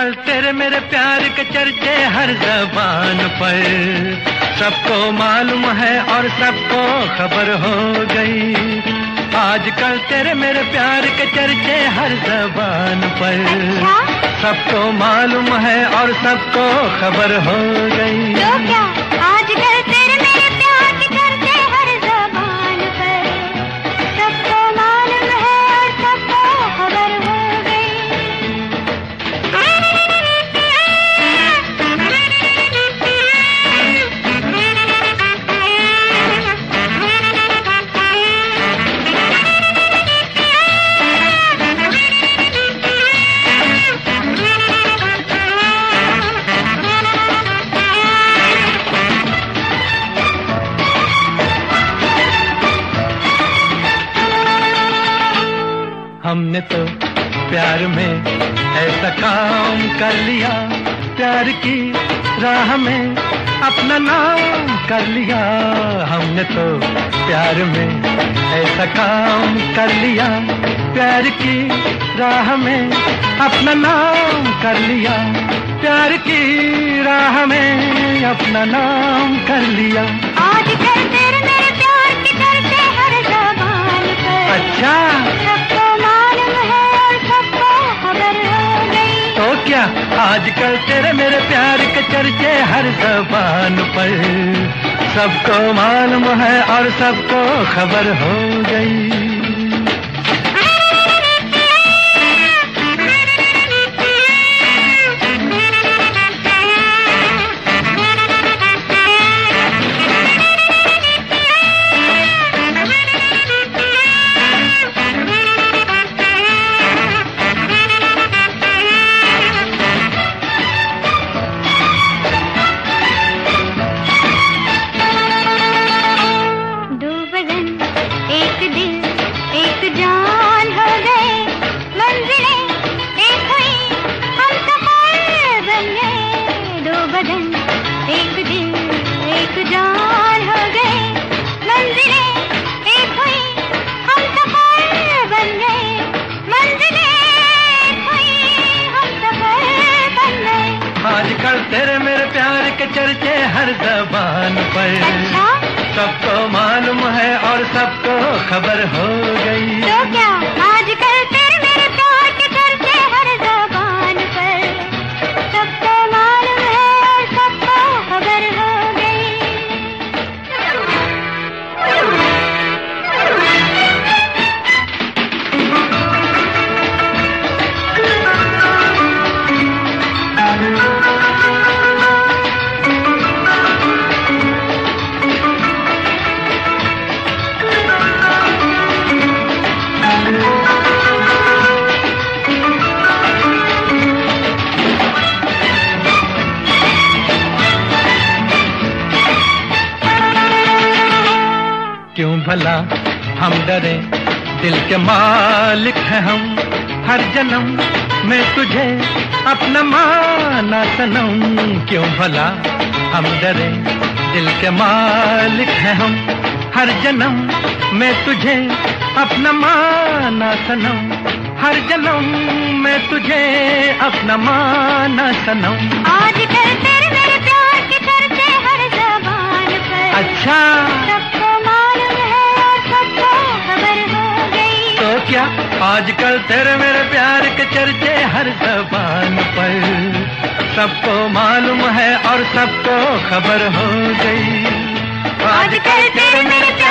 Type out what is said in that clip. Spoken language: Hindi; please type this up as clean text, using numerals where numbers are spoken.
आजकल तेरे मेरे प्यार के चर्चे हर ज़बान पर, सबको मालूम है और सबको खबर हो गई। आजकल तेरे मेरे प्यार के चर्चे हर ज़बान पर, सबको मालूम है और सबको खबर हो गई। तो क्या आजकल तेरे मेरे प्यार के चर्चे हर ज़बान पर, सबको मालूम है और सबको खबर हो गई। हमने तो प्यार में ऐसा काम कर लिया, प्यार की राह में अपना नाम कर लिया। हमने तो प्यार में ऐसा काम कर लिया, प्यार की राह में अपना नाम कर लिया, प्यार की राह में अपना नाम कर लिया। आजकल तेरे मेरे प्यार के चर्चे हर ज़बान पर, अच्छा, सबको मालूम है और सबको खबर हो गई। तो क्या आजकल तेरे मेरे प्यार के चर्चे हर ज़बान पर, सबको मालूम है और सबको खबर हो गई। एक दिल एक जान हो गए, मंजिलें एक हुई, हम सफर बन गए, मंजिलें एक हुई, हम सफर बन गए। आजकल तेरे मेरे प्यार के चर्चे हर ज़बान पर, अच्छा, सबको मालूम है और सबको खबर हो गई। तो क्या आजकल तेरे मेरे प्यार के चर्चे हर ज़बान पर, सबको मालूम है और सबको खबर हो गई। क्यों भला हम डरे, दिल के मालिक हैं हम, हर जन्म में तुझे अपना माना सनम। क्यों भला हम डरे, दिल के मालिक हैं हम, हर जन्म में तुझे अपना माना सनम, हर जन्म में तुझे अपना माना सनम। आजकल तेरे मेरे प्यार के चर्चे हर ज़बान पर, अच्छा, सबको मालूम है और सबको खबर हो गई। तो क्या आजकल तेरे मेरे प्यार के चर्चे हर ज़बान पर, सबको मालूम है और सबको खबर हो गई। आजकल तेरे मेरे